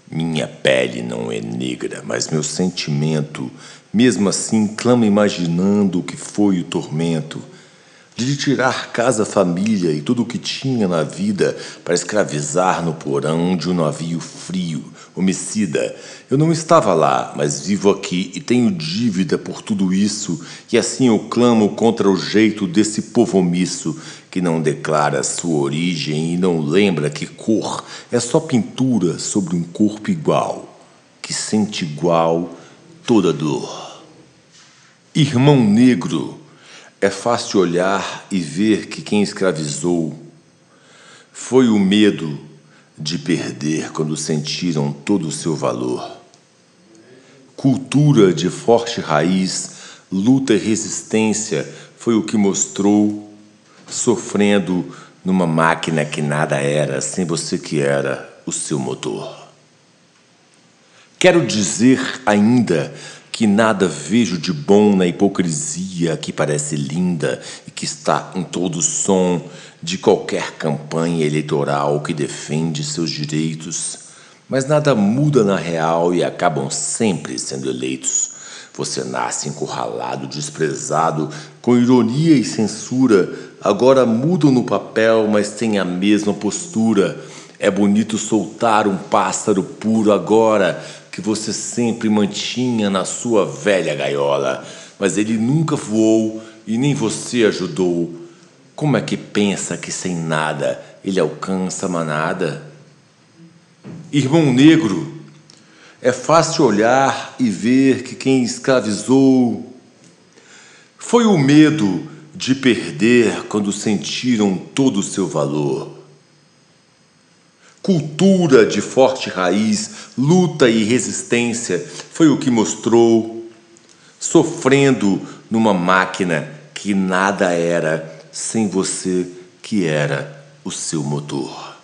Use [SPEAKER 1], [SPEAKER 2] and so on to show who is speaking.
[SPEAKER 1] Minha pele não é negra, mas meu sentimento, mesmo assim, clama imaginando o que foi o tormento de lhe tirar casa, família e tudo o que tinha na vida para escravizar no porão de um navio frio, homicida. Eu não estava lá, mas vivo aqui e tenho dívida por tudo isso, e assim eu clamo contra o jeito desse povo omisso que não declara sua origem e não lembra que cor é só pintura sobre um corpo igual, que sente igual toda dor. Irmão negro, é fácil olhar e ver que quem escravizou foi o medo de perder quando sentiram todo o seu valor. Cultura de forte raiz, luta e resistência foi o que mostrou, sofrendo numa máquina que nada era, sem você que era o seu motor. Quero dizer ainda que nada vejo de bom na hipocrisia que parece linda e que está em todo som de qualquer campanha eleitoral que defende seus direitos, mas nada muda na real e acabam sempre sendo eleitos. Você nasce encurralado, desprezado, com ironia e censura, agora mudam no papel, mas têm a mesma postura. É bonito soltar um pássaro puro agora, que você sempre mantinha na sua velha gaiola, mas ele nunca voou e nem você ajudou. Como é que pensa que sem nada ele alcança a manada? Irmão negro, é fácil olhar e ver que quem escravizou foi o medo de perder quando sentiram todo o seu valor. Cultura de forte raiz, luta e resistência foi o que mostrou, sofrendo numa máquina que nada era, sem você que era o seu motor.